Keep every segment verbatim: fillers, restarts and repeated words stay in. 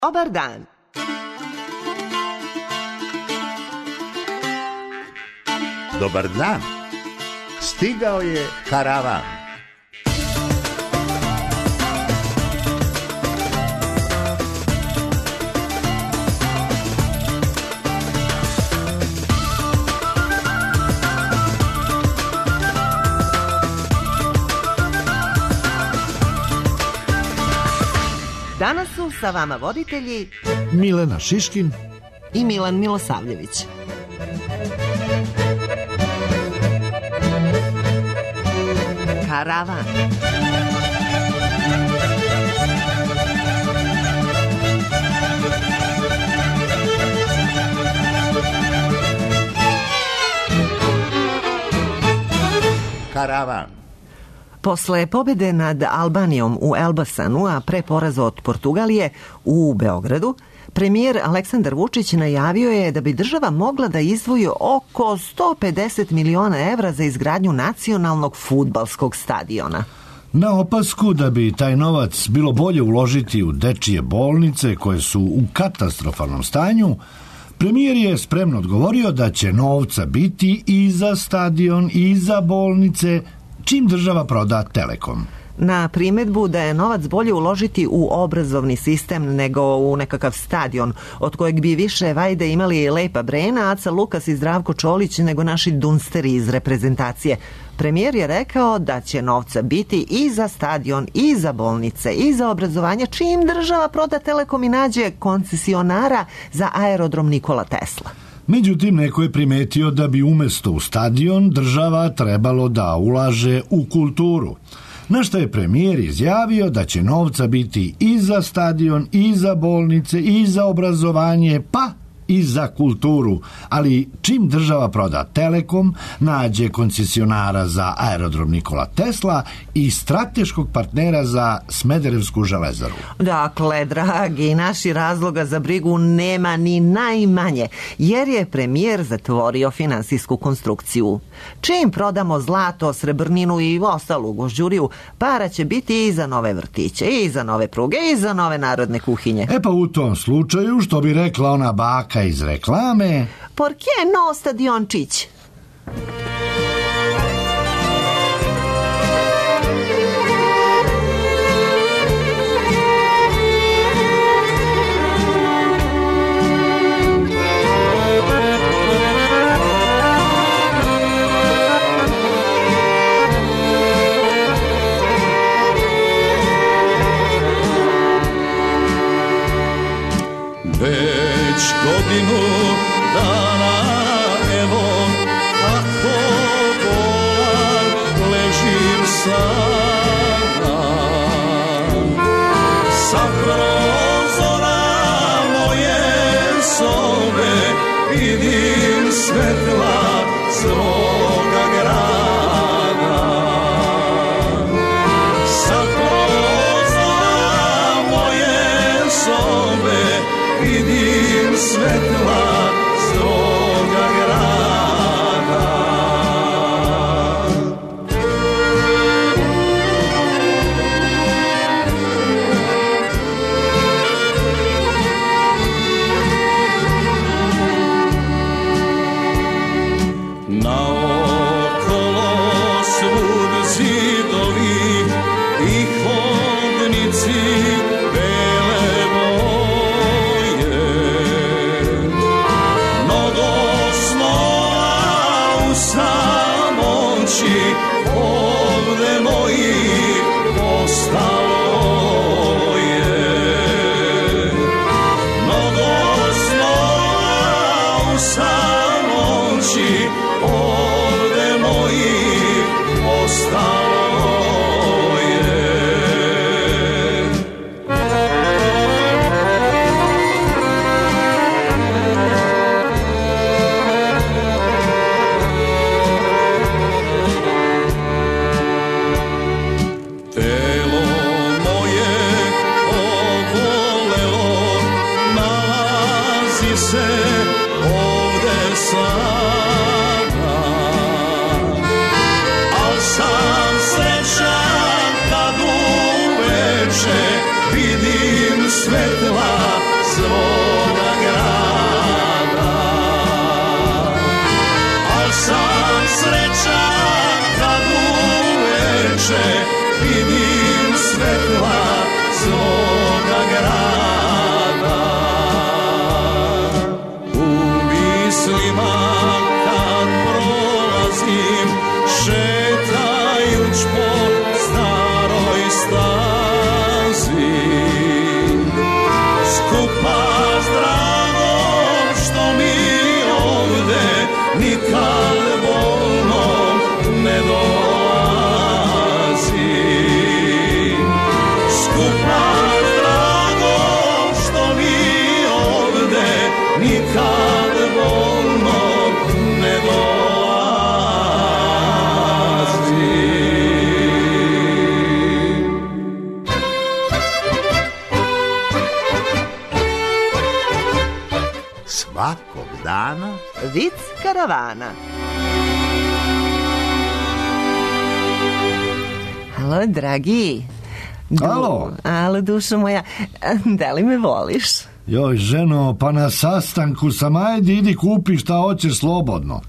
Dobar dan. Dobar dan. Stigao je karavan. Danas su sa vama voditelji Milena Šiškin i Milan Milosavljević. Karavan. Karavan. Posle pobede nad Albanijom u Elbasanu, a pre poraza od Portugalije u Beogradu, premijer Aleksandar Vučić najavio je da bi država mogla da izdvoji oko sto pedeset miliona evra za izgradnju nacionalnog fudbalskog stadiona. Na opasku da bi taj novac bilo bolje uložiti u dečije bolnice koje su u katastrofalnom stanju, premijer je spremno odgovorio da će novca biti i za stadion i za bolnice čim država proda Telekom. Na primedbu da je novac bolje uložiti u obrazovni sistem nego u nekakav stadion, od kojeg bi više vajde imali Lepa Brena, Aca Lukas i Zdravko Čolić nego naši dunsteri iz reprezentacije. Premijer je rekao da će novca biti i za stadion, i za bolnice, i za obrazovanje, čim država proda Telekom i nađe koncesionara za aerodrom Nikola Tesla. Međutim, neko je primetio da bi umesto u stadion država trebalo da ulaže u kulturu. Na što je premijer izjavio da će novca biti i za stadion, i za bolnice, i za obrazovanje, pa i za kulturu, ali čim država proda Telekom, nađe koncesionara za aerodrom Nikola Tesla i strateškog partnera za Smederevsku železaru. Dakle, dragi, naši razloga za brigu nema ni najmanje, jer je premijer zatvorio finansijsku konstrukciju. Čim prodamo zlato, srebrninu i ostalu gožđuriju, para će biti i za nove vrtiće, i za nove pruge, i za nove narodne kuhinje. E pa u tom slučaju, što bi rekla ona baka iz reklame, por qué no stadiončić? Već godinu dana, evo, kako bolan ležim sada. Sa prozora moje sobe vidim svetla svoga grada. Sa prozora moje sobe vidim svetla svoga grada. Naokolo svud zidovi i hodnici bele boje. Mnogo snova u samoći ovde mojih ostalo je. Mnogo snova u samoći ovde mojih ostalo je. Telo moje obolelo nalazi se ovde sada, al sam srećan kad uveče vidim svetla svakog dana Vic karavana. Halo, dragi. Du... Alo. Alo, dušo moja, da li me voliš? Joj, ženo, pa na sastanku sam, ajde, idi kupi šta hoćeš slobodno.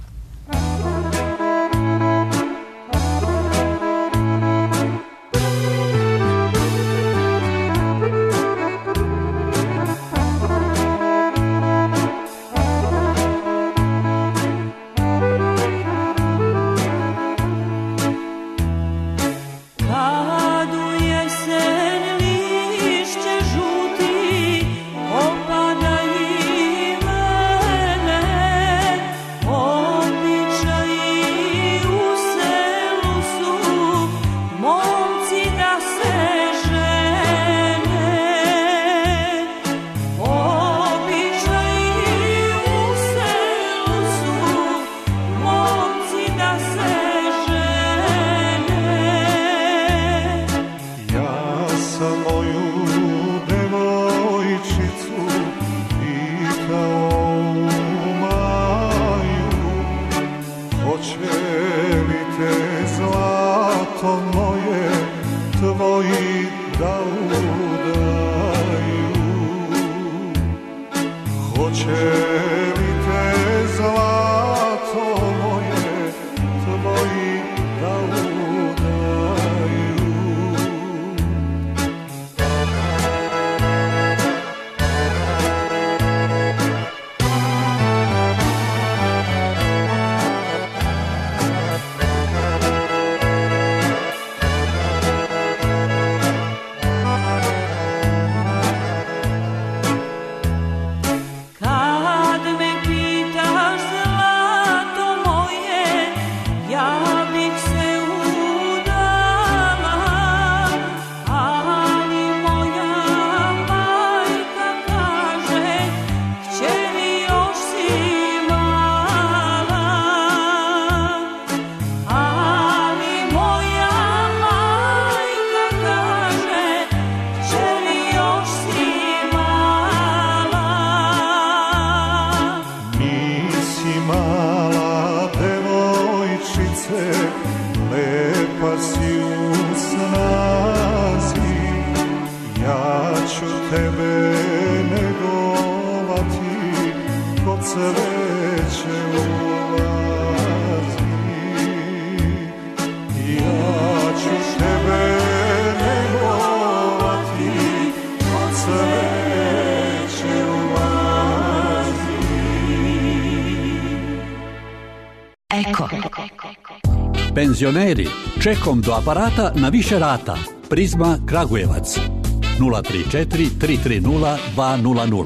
Penzioneri, čekom do aparata na više rata. Prizma Kragujevac nula tri četiri tri tri nula dva nula nula.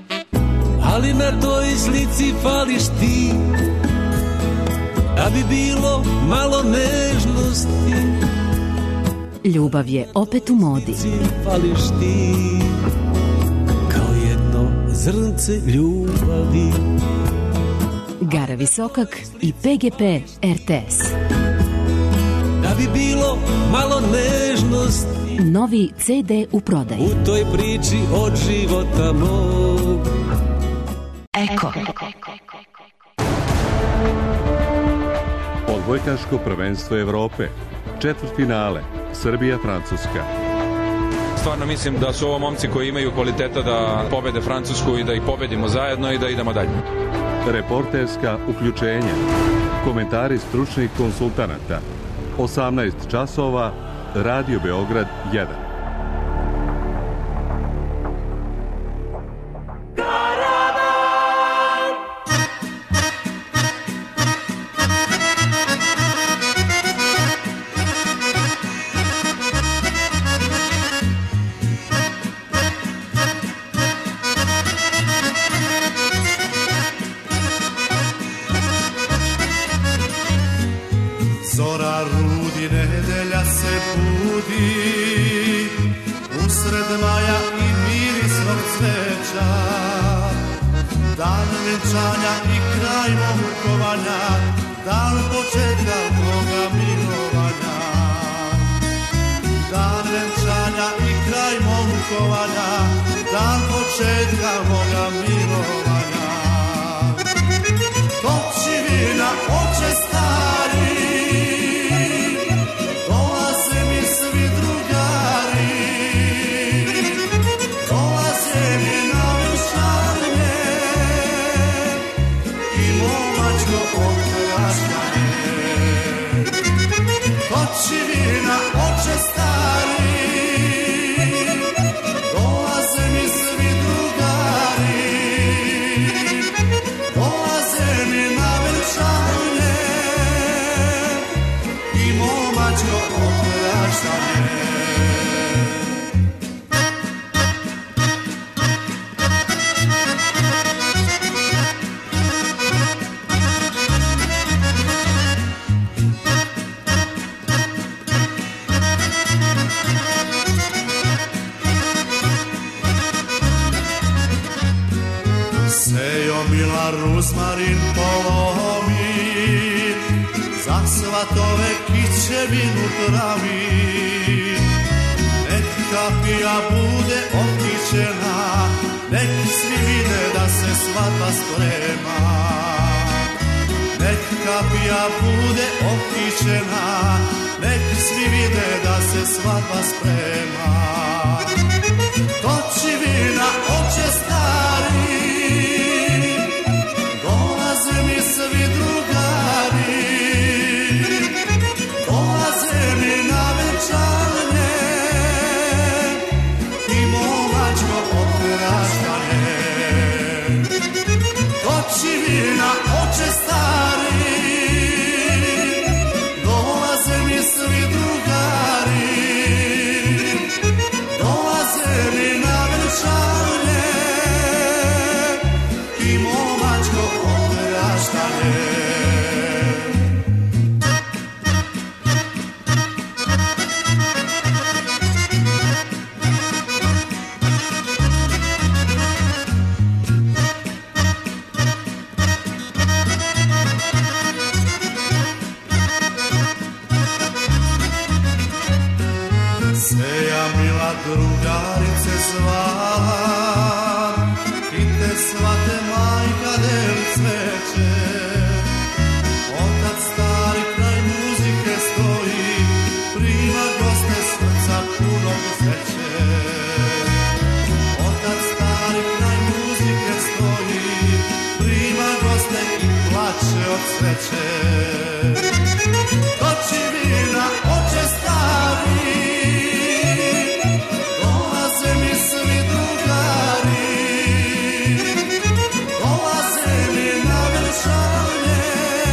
Ali na toj slici fališ ti, da bi bilo malo nežnosti. Ljubav je opet u modi. Fališ ti, kao jedno zrnce ljubavi. Gara Visokak i P G P R T S. Da bi bilo malo nežnosti. Novi C D u prodaji. U toj priči od života mog. Eko. Odbojkaško prvenstvo Evrope. Četvrtfinale. Srbija-Francuska. Stvarno mislim da su ovo momci koji imaju kvaliteta da pobede Francusku i da ih pobedimo zajedno i da idemo dalje. Reporterska uključenja. Komentari stručnih konsultanata. osamnaest časova, Radio Beograd jedan. Zora rudi, nedelja se budi, usred maja i mirisnog cveća, dan venčanja i kraj mog rukovanja, dan početka moga milovanja. Dan venčanja i kraj mog rukovanja, dan početka moga milovanja. mila ruzmarin polomi, za svatove kićevinu pravi. Nek kapija bude okićena, nek svi vide da se svadba sprema. Nek kapija bude okićena, nek svi vide da se svadba sprema. Toči vina, oče stari, dolaze mi svi drugari, dolaze mi na venčanje i momačko opraštanje. Toči vina, oče stari, dolaze mi svi drugari, dolaze mi na venčanje i momačko opraštanje. Seja mila drugarice zvala, i te svate majka del cveće. Otac stari kraj muzike stoji, prima goste srca punog sreće. Otac stari kraj muzike stoji, prima goste i plače od sreće. Toči vina, oče stari, dolaze mi svi drugari, dolaze mi na venčanje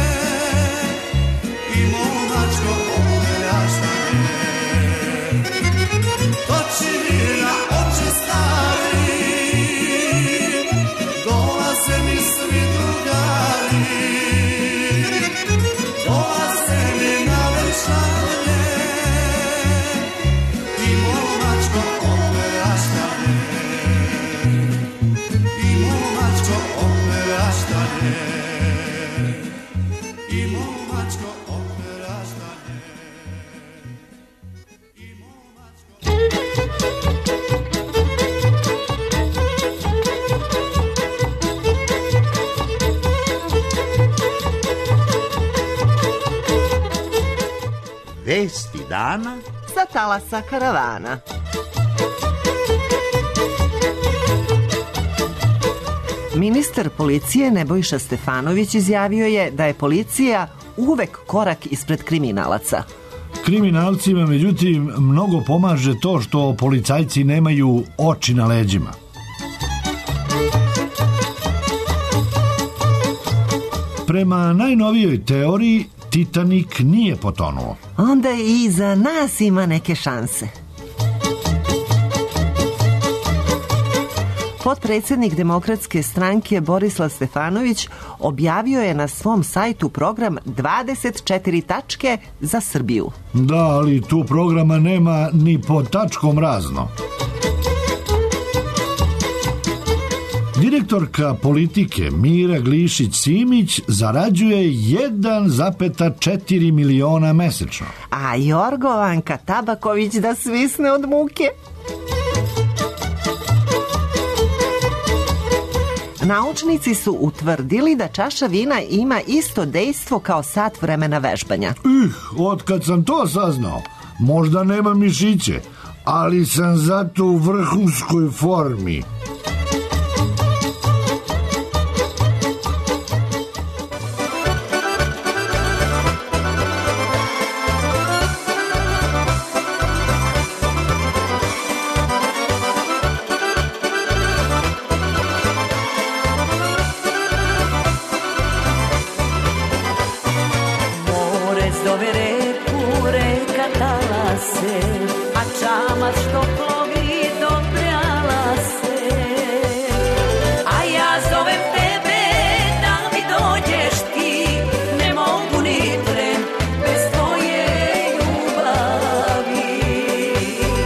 i momačko opraštanje. Toči vina, oče stari, dolaze mi svi drugari, dolaze mi na venčanje i momačko opraštanje. I momačko opraštanje. I momačko opraštanje. I momačko... Vesti dana sa talasa karavana. Ministar policije Nebojša Stefanović izjavio je da je policija uvek korak ispred kriminalaca. Kriminalcima, međutim, mnogo pomaže to što policajci nemaju oči na leđima. Prema najnovijoj teoriji, Titanik nije potonuo. Onda i za nas ima neke šanse. Potpredsjednik Demokratske stranke Borislav Stefanović objavio je na svom sajtu program dvadeset četiri tačke za Srbiju. Da, ali tu programa nema ni pod tačkom razno. Direktorka politike Mira Glišić-Simić zarađuje jedan zarez četiri miliona mesečno. A Jorgovanka Tabaković da svisne od muke. Naučnici su utvrdili da čaša vina ima isto dejstvo kao sat vremena vežbanja. Ih, otkad sam to saznao, možda nema mišiće, ali sam zato u vrhunskoj formi.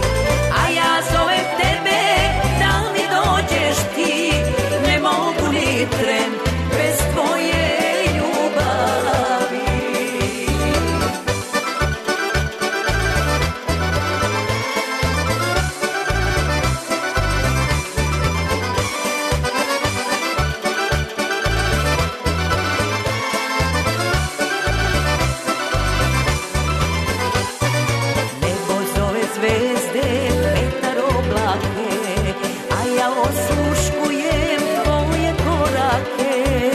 Ni ni tren bez tvoje ljubavi. Nebo zove zvezde, vetar oblake, a ja osluškujem tvoje korake.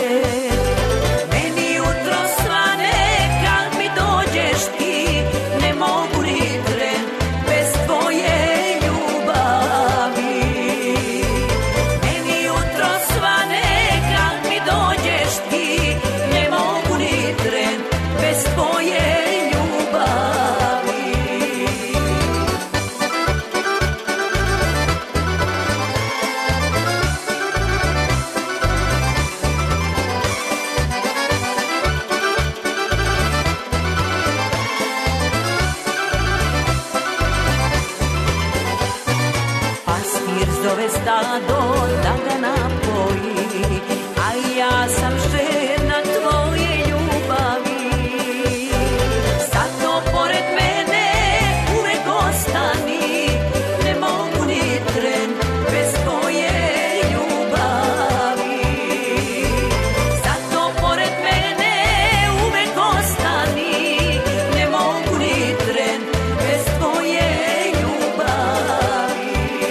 Meni jutro svane kad mi dođeš ti, ne mogu ni tren bez tvoje ljubavi. Meni jutro svane kad mi dođeš ti, ne mogu ni tren bez tvoje ljubavi. Pastir zove stado da ga napoji, a ja sam žena tvoje ljubavi. Zato pored mene uvek ostani, ne mogu ni tren bez tvoje ljubavi. Zato pored mene uvek ostani, ne mogu ni tren bez tvoje ljubavi.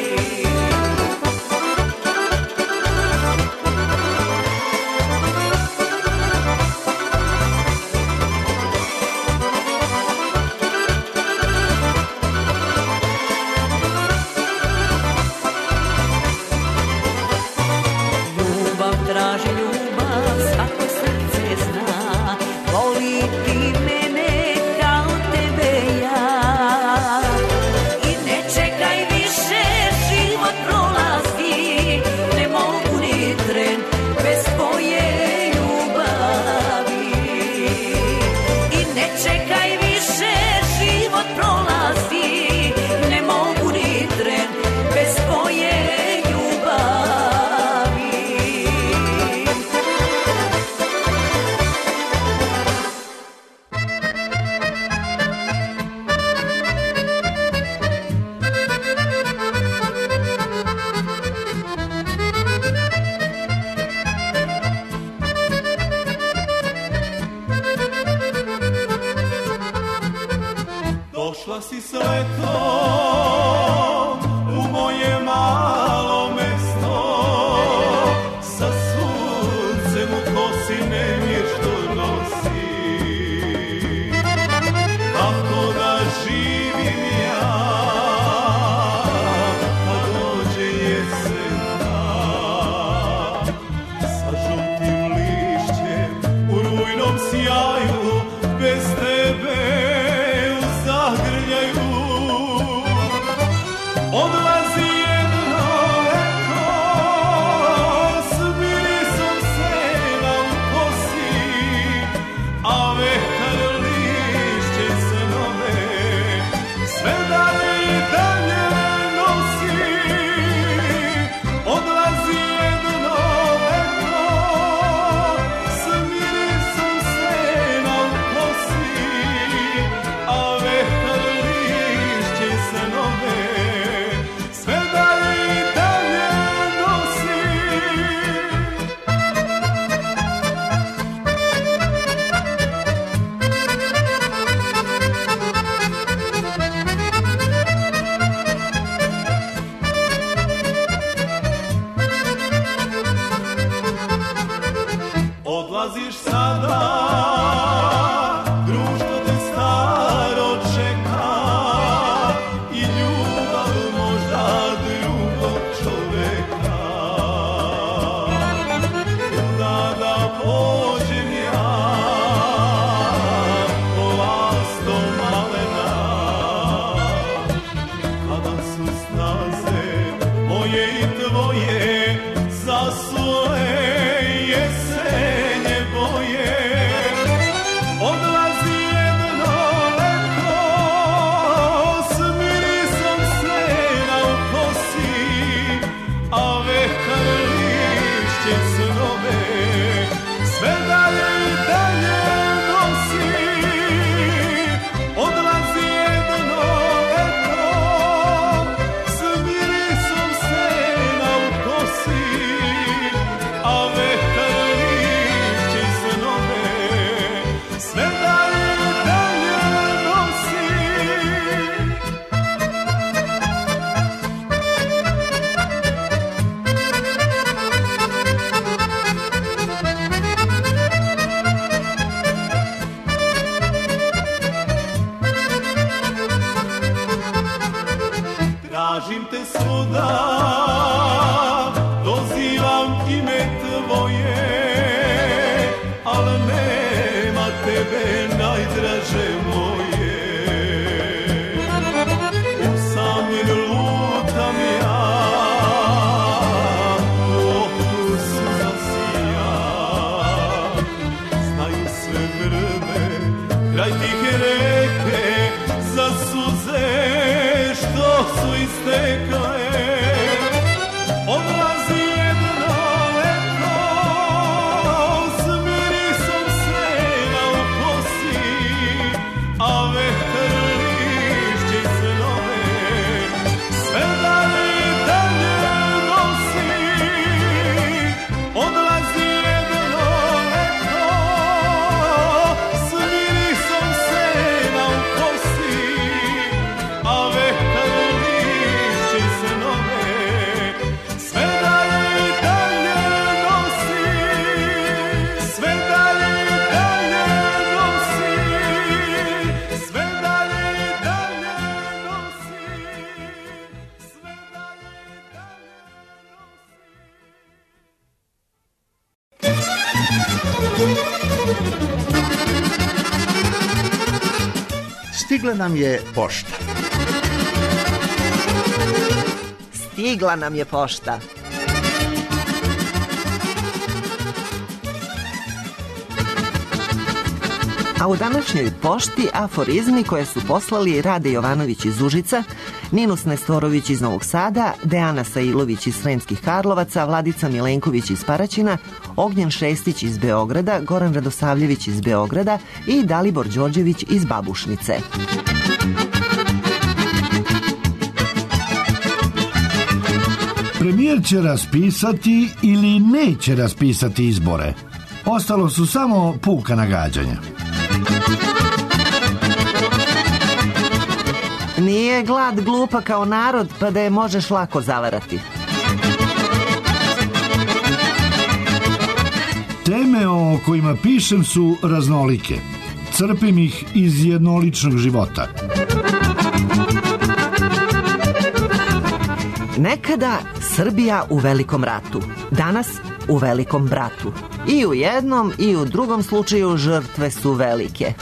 Ljubav traži ljubav, svako srce zna, voli ti mene kao tebe ja. I ne čekaj više, život prolazi, ne mogu ni tren bez tvoje ljubavi. I ne čekaj više, život prolazi, ne mogu ni tren bez tvoje ljubavi. Došla si s letom u moje malo mesto, sa suncem u kosi nemir što nosi. Kako da živim ja, kad dođe jesen dan, sa žutim lišćem u rujnom sjaju, bez tebe u zagrljaju. Odlazi jedno leto s mirisom sena u kosi, a vetar lišće snove sve dalje i dalje nosi. Odlazi jedno leto s mirisom sena u kosi, a vetar lišće snove sve dalje i dalje nosi. Odlaziš sada, društvo te staro čeka, i ljubav možda drugog čoveka. Kuda da pođem ja, lasto malena, kada su snaze moje i tvoje zasule jesenje boje. ime tvoje, al nema tebe najdraže moje. Usamljen lutam ja, u oku suza sija, znaju sve vrbe, kraj tihe reke, za suze što su istekle. Odlazi jedno leto s mirisom sena u kosi, a vetar lišće i snove sve dalje i dalje nosi. Odlazi jedno leto s mirisom sena u kosi, a vetar lišće i snove sve dalje i dalje nosi, sve dalje i dalje nosi, sve dalje i dalje nosi, sve Stigla nam je pošta. Stigla nam je pošta. A u današnjoj pošti aforizmi koje su poslali Rade Jovanović iz Užica, Ninus Nestorović iz Novog Sada, Dejana Sailović iz Sremskih Karlovaca, Vladica Milenković iz Paraćina, Ognjen Šestić iz Beograda, Goran Radosavljević iz Beograda i Dalibor Đorđević iz Babušnice. Premijer će raspisati ili neće raspisati izbore. Ostalo su samo puka nagađanja. Nije glad glupa kao narod, pa da je možeš lako zavarati. Teme o kojima pišem su raznolike. Crpim ih iz jednoličnog života. Nekada Srbija u velikom ratu, danas u velikom bratu. I u jednom i u drugom slučaju žrtve su velike.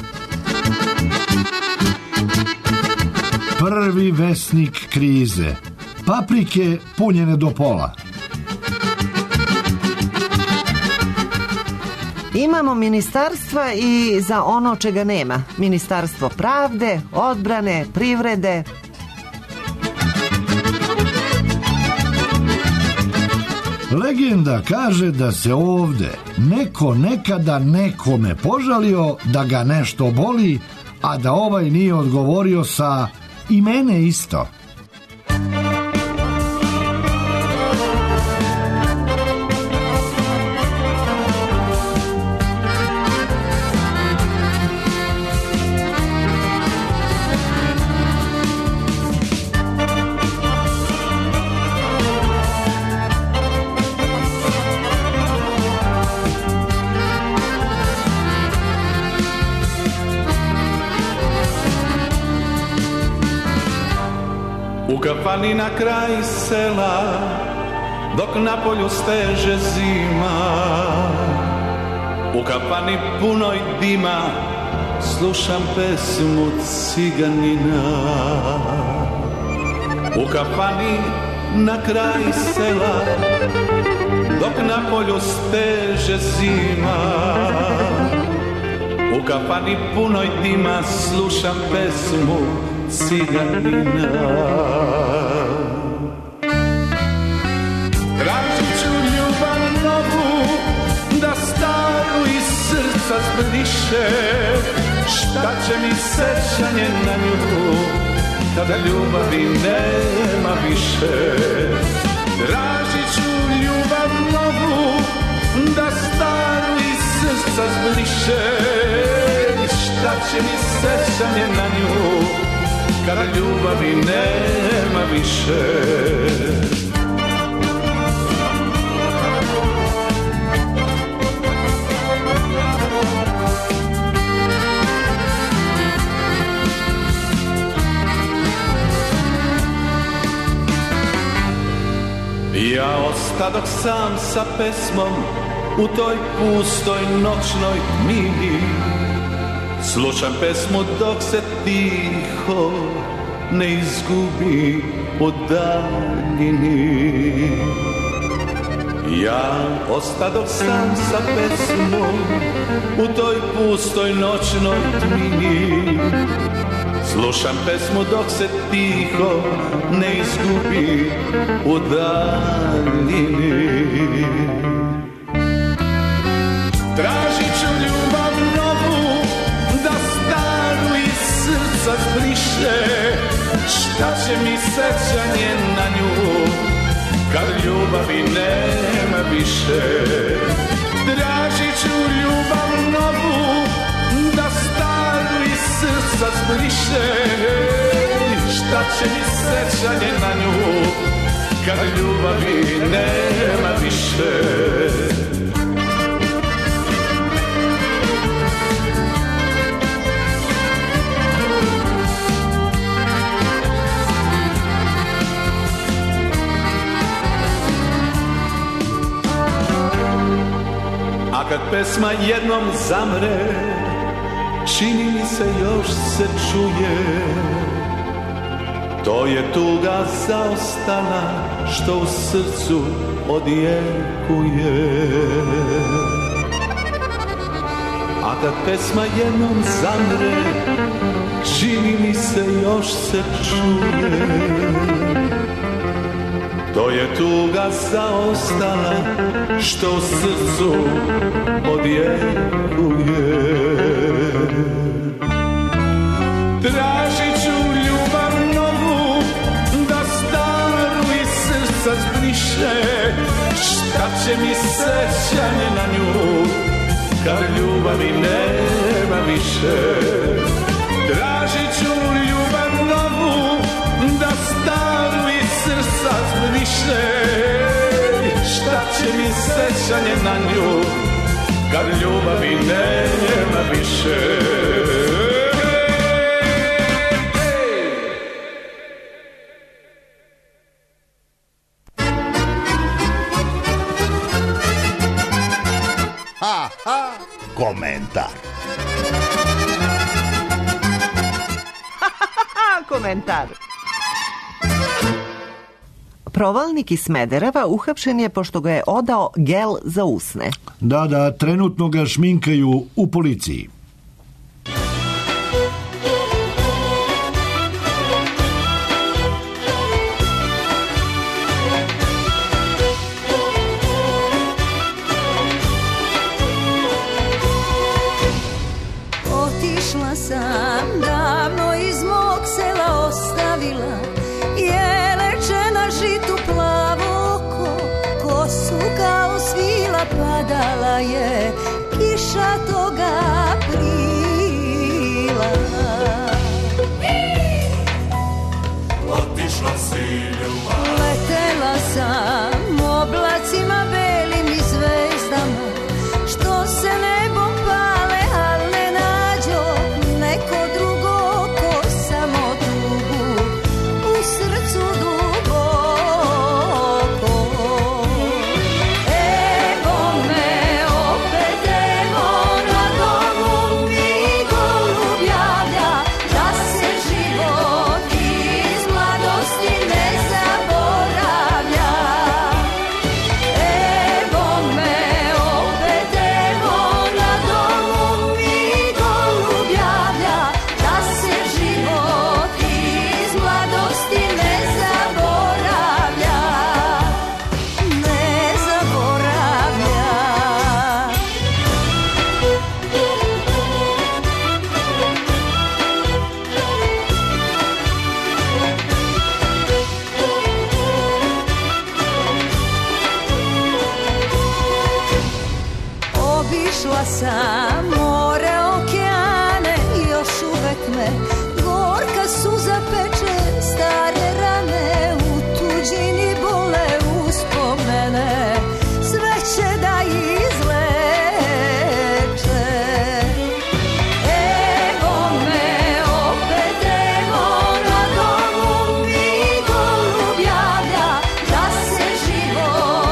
Prvi vesnik krize. Paprike punjene do pola. Imamo ministarstva i za ono čega nema. Ministarstvo pravde, odbrane, privrede. Legenda kaže da se ovde neko nekada nekome požalio da ga nešto boli, a da ovaj nije odgovorio sa i mene isto. U kafani na kraj sela, dok na polju steže zima, u kafani punoj dima, slušam pesmu ciganina. U kafani na kraj sela, dok na polju steže zima, u kafani punoj dima, slušam pesmu ciganina. Tražit ću ljubav novu, da staru iz srca zbriše. Šta će mi sećanje na nju, kada ljubavi nema više. Tražit ću ljubav novu, da staru iz srca zbriše. Šta će mi sećanje na nju, kada ljubavi nema više. Ja ostadok sam sa pesmom u toj pustoj noćnoj tmini. Slušam pesmu dok se tiho ne izgubi u daljini. Ja ostadok sam sa pesmom u toj pustoj noćnoj tmini. Slušam pesmu dok se tiho ne izgubi u daljini. Tražit ću ljubav novu da staru iz srca zbriše. Šta će mi sećanje na nju kad ljubavi nema više. Tražit ću ljubav novu da staru iz srca zbriše. Šta će mi sećanje na nju kad ljubavi nema više. A kad pesma jednom zamre, čini mi se još se čuje. To je tuga zaostala što u srcu odjekuje. A kad pesma jednom zamre, čini mi se još se čuje. To je tuga zaostala što u srcu odjekuje. Tražit ću ljubav novu da staru iz srca zbriše. Šta će mi sećanje na nju kad ljubavi nema više. Tražit ću ljubav novu da staru iz srca zbriše. Šta će mi sećanje na nju kad ljubavi nema više. Ha, ha, komentar. Komentar. Provalnik iz Smedereva uhapšen je pošto ga je odao gel za usne. Da, da, trenutno ga šminkaju u policiji. Otišla sam davno iz mog sela, ostavila jeleče na žitu plavo oko, kosu kao svila padala je kiša toga aprila. Otišla si ljubav, letela sam oblacima belim i zvezdama, što se nebom pale, al ne nađo neko drugo ko samo tugu u srcu duboko. Evo me opet, evo na domu mi golub javlja, da se život iz mladosti ne zaboravlja. Evo me opet, evo na domu mi golub javlja, da se život iz mladosti ne zaboravlja, ne zaboravlja. Obišla sam more, okeane, još uvek me gorka suza peče, stare rane u tuđini bole uspomene, sve će da izleče. Evo me opet, evo na domu mi golub javlja, da se život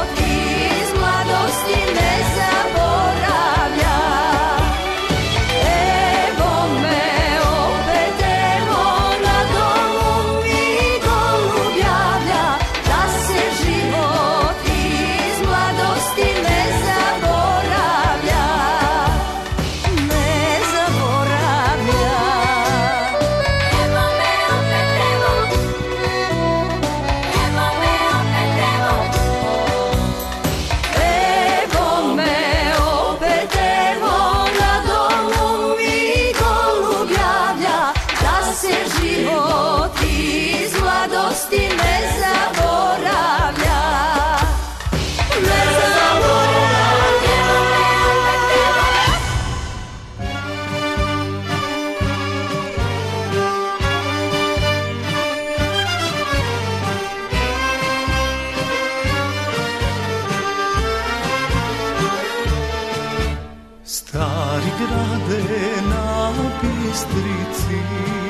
grade na Bistrici,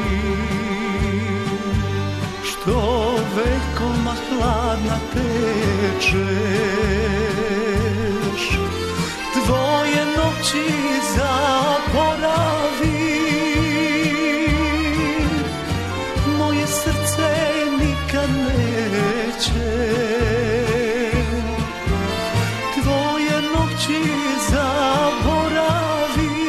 što vekoma hladna tečeš, tvoje noći zaboravi, moje srce nikad neće. Tvoje noći zaboravi,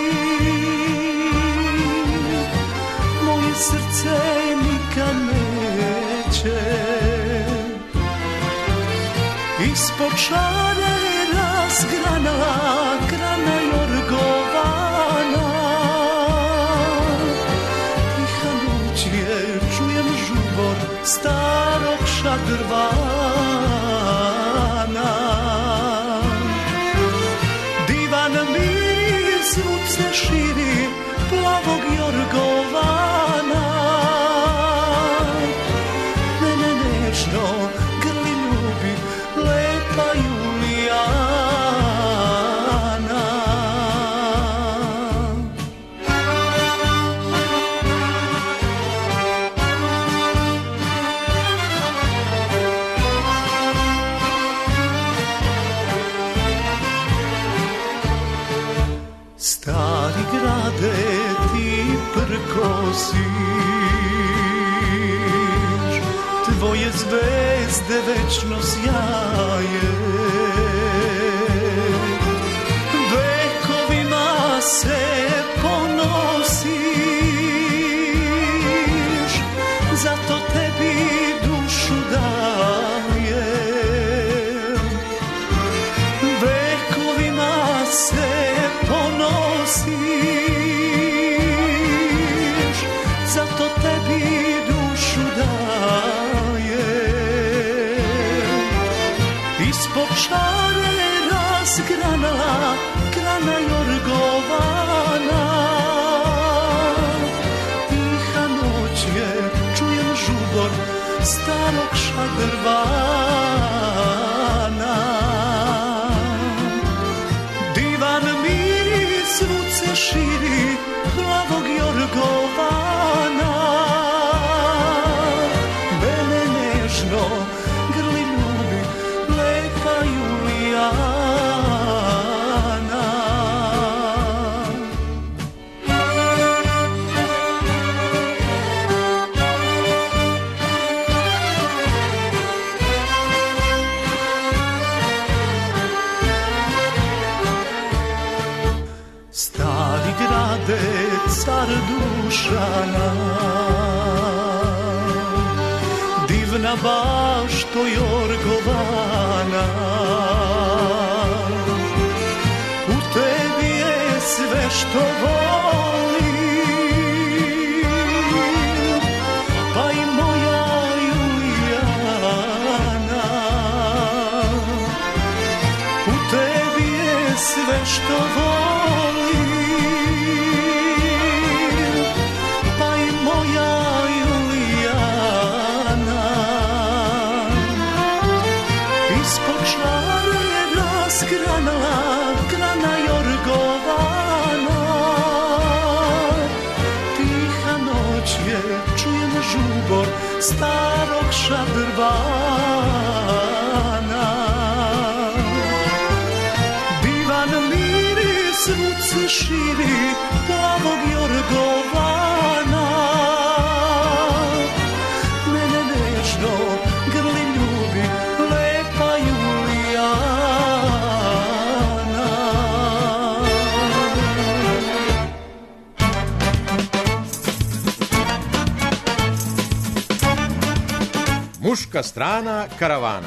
moje srce nikad neće. Ispod šare razgranala grana jorgovana, tiha noć je, čujem žubor starog šadrvana. Divan miris zvuk se širi plavog jorgovana, mene nežno grli ljubi lepa Julijana. Stari grade ti prkosiš, tvoje zvezde večno sjaje, vekovima se ponosiš, zato tebi dušu dajem. Vekovima se ponosiš, zato tebi dušu dajem. Ispod šare razgranala grana jorgovana, tiha noć je, čujem žubor starog šadrvana. Divan miris zvuk se širi plavog jorgovana, mene nežno grli ljubi lepa Julijana. Stari grade car Dušana, divna bašto jorgovana, u tebi je sve što volim, pa i moja Julijana. U tebi je sve što volim, grana jorgovana, tiha noć je, čujem žubor starog šadrvana. Divan miris zvuk se širi plavog jorgovana, mene nežno grli ljubi lepa Julijana. Muška strana karavana.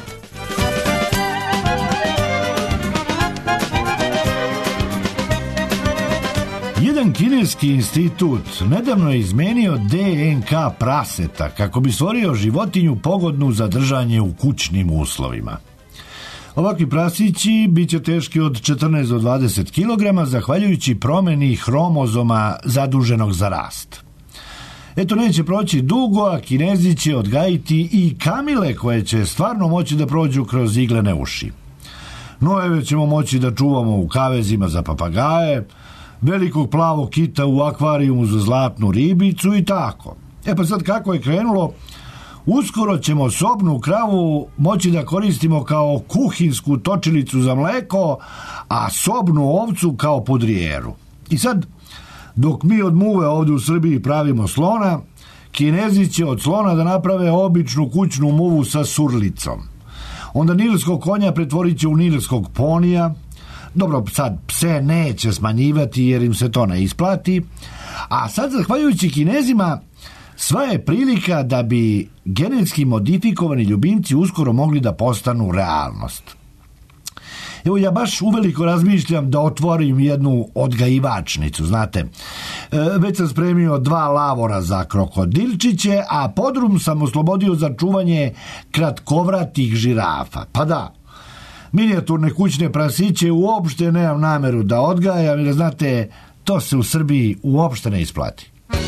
Jedan kineski institut nedavno je izmenio D N K praseta kako bi stvorio životinju pogodnu za držanje u kućnim uslovima. Ovakvi prasići bit će teški od četrnaest do dvadeset kilograma zahvaljujući promeni hromozoma zaduženog za rast. Eto, neće proći dugo, a Kinezi će odgajiti i kamile koje će stvarno moći da prođu kroz iglene uši. Nojeve ćemo moći da čuvamo u kavezima za papagaje, velikog plavog kita u akvarijumu za zlatnu ribicu i tako. E pa sad kako je krenulo, uskoro ćemo sobnu kravu moći da koristimo kao kuhinsku točilicu za mleko, a sobnu ovcu kao pudrijeru. I sad, dok mi od muve ovdje u Srbiji pravimo slona, Kinezi će od slona da naprave običnu kućnu muvu sa surlicom. Onda nilskog konja pretvorit će u nilskog ponija. Dobro, sad pse neće smanjivati jer im se to ne isplati. A sad, zahvaljujući Kinezima, sva je prilika da bi genetski modifikovani ljubimci uskoro mogli da postanu realnost. Evo, ja baš uveliko razmišljam da otvorim jednu odgajivačnicu, znate. E, već sam spremio dva lavora za krokodilčiće, a podrum sam oslobodio za čuvanje kratkovratih žirafa. Pa da, minijaturne kućne prasiće uopšte nemam nameru da odgajam, jer znate, to se u Srbiji uopšte ne isplati.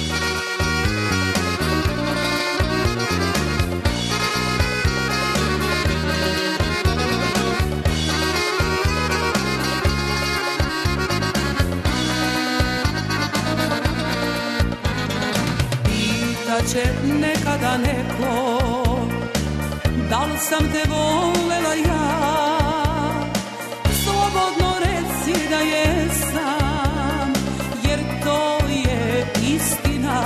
Će nekada neko, da li sam te volela ja, slobodno reci da jesam, jer to je istina.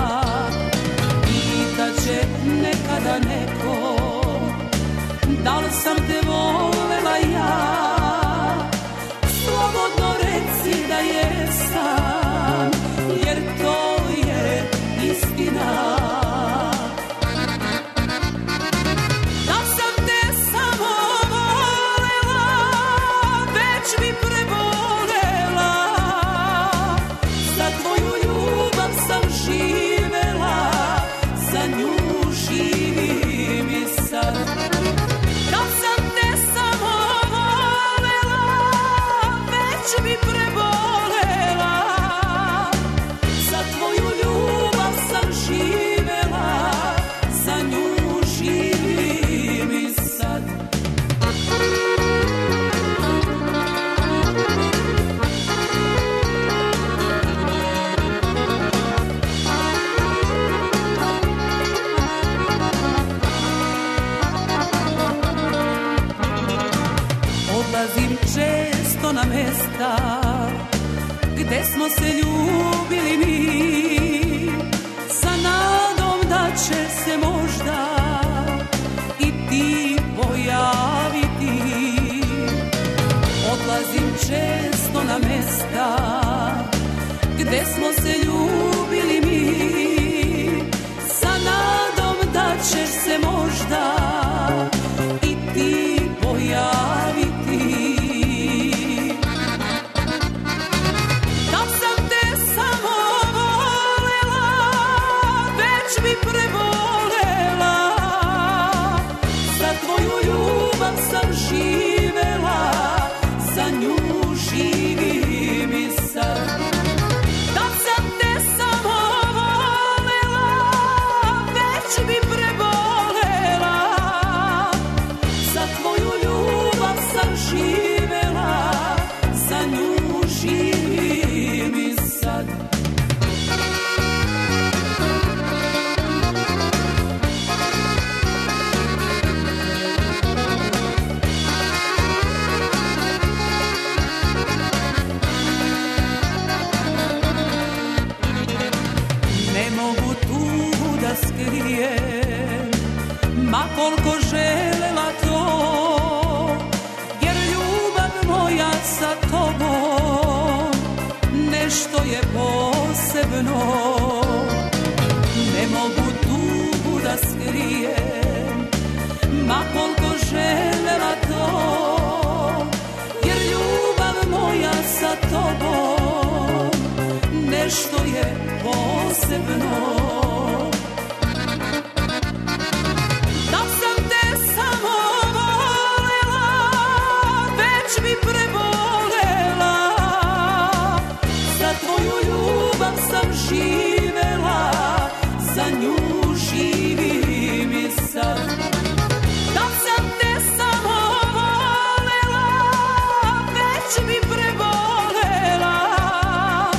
Pitaće nekada neko, da li sam te volela ja, slobodno reci da jesam, jer to je istina. Da sam te samo volela, već bi prebolela, za tvoju ljubav sam živela, za nju živim i sad. Da sam te samo volela, već bi prebolela, za tvoju ljubav sam živela, za nju živim i sad. Odlazim često na mesta gde smo se ljubili mi, sa nadom da će se možda i ti pojaviti. Odlazim često na mesta gde smo se ljubili mi, sa nadom da će se možda i ti pojaviti. Da sam te samo volela, već bi prebolela, za tvoju ljubav sam živela, za nju živim i sad. Da sam te samo volela, već bi prebolela, za tvoju ljubav sam živela, za nju živim i sad. Ne mogu tugu da skrijem, ma koliko želela to, jer ljubav moja sa tobom nešto je posebno. Ne mogu tugu da skrijem, ma koliko želela to, jer ljubav moja sa tobom nešto je posebno. Da sam te samo volela, već bi prebolela, za tvoju ljubav sam živela, za nju živim i sad. Da sam te samo volela, već bi prebolela,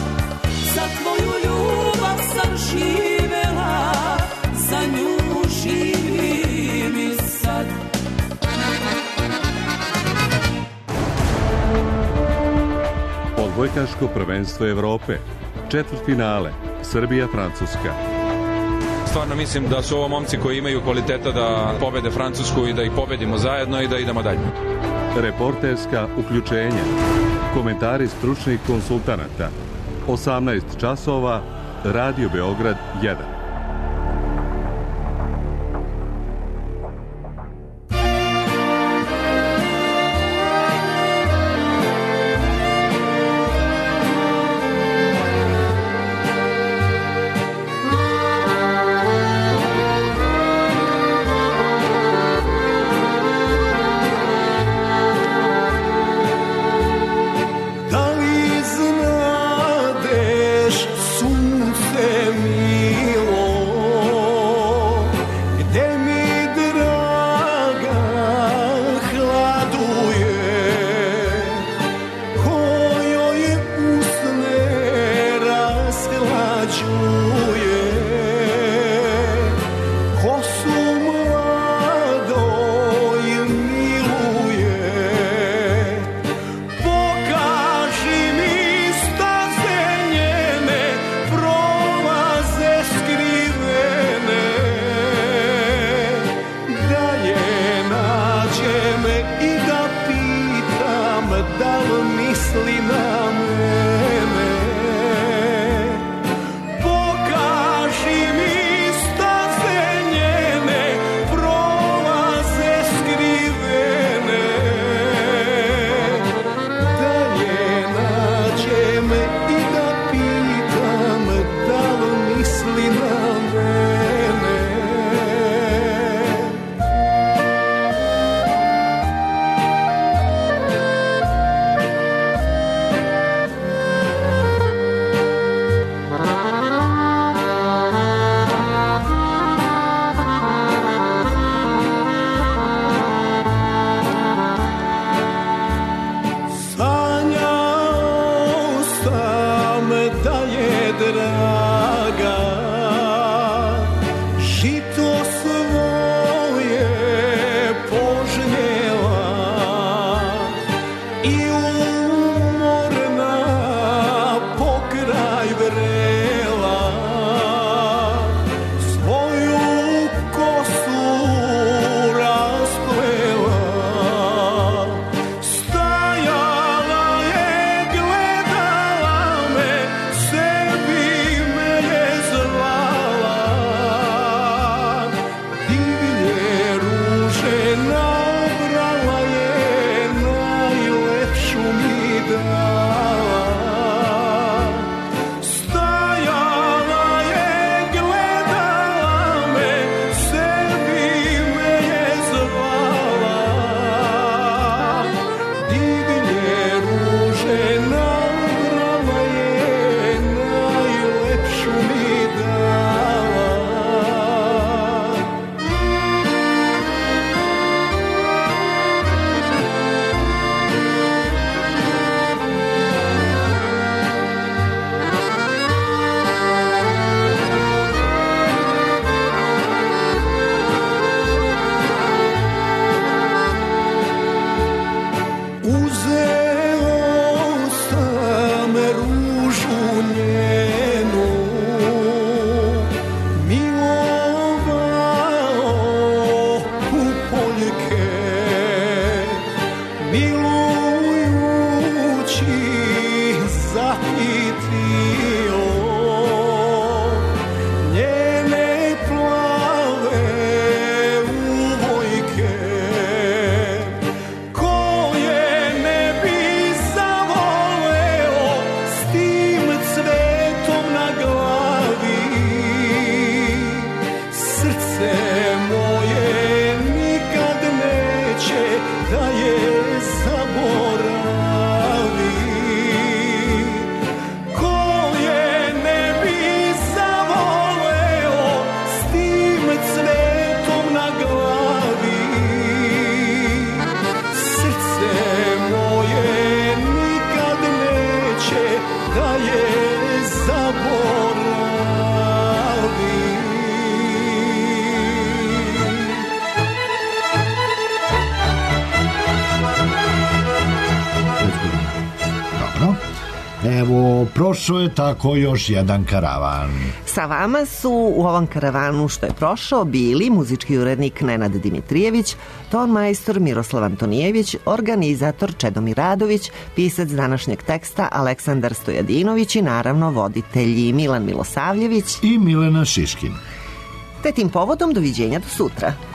odbojkaško prvenstvo Evrope. Četvrtfinale Srbija-Francuska. Stvarno mislim da su ovo momci koji imaju kvaliteta da pobede Francusku i da ih pobedimo zajedno i da idemo dalje. Reporterska uključenja. Komentari stručnih konsultanata. osamnaest časova, Radio Beograd jedan. Evo, prošao je tako još jedan karavan. Sa vama su u ovom karavanu što je prošao bili muzički urednik Nenad Dimitrijević, ton majstor Miroslav Antonijević, organizator Čedomir Radović, pisac današnjeg teksta Aleksandar Stojadinović i naravno voditelji Milan Milosavljević i Milena Šiškin. Te tim povodom doviđenja do sutra.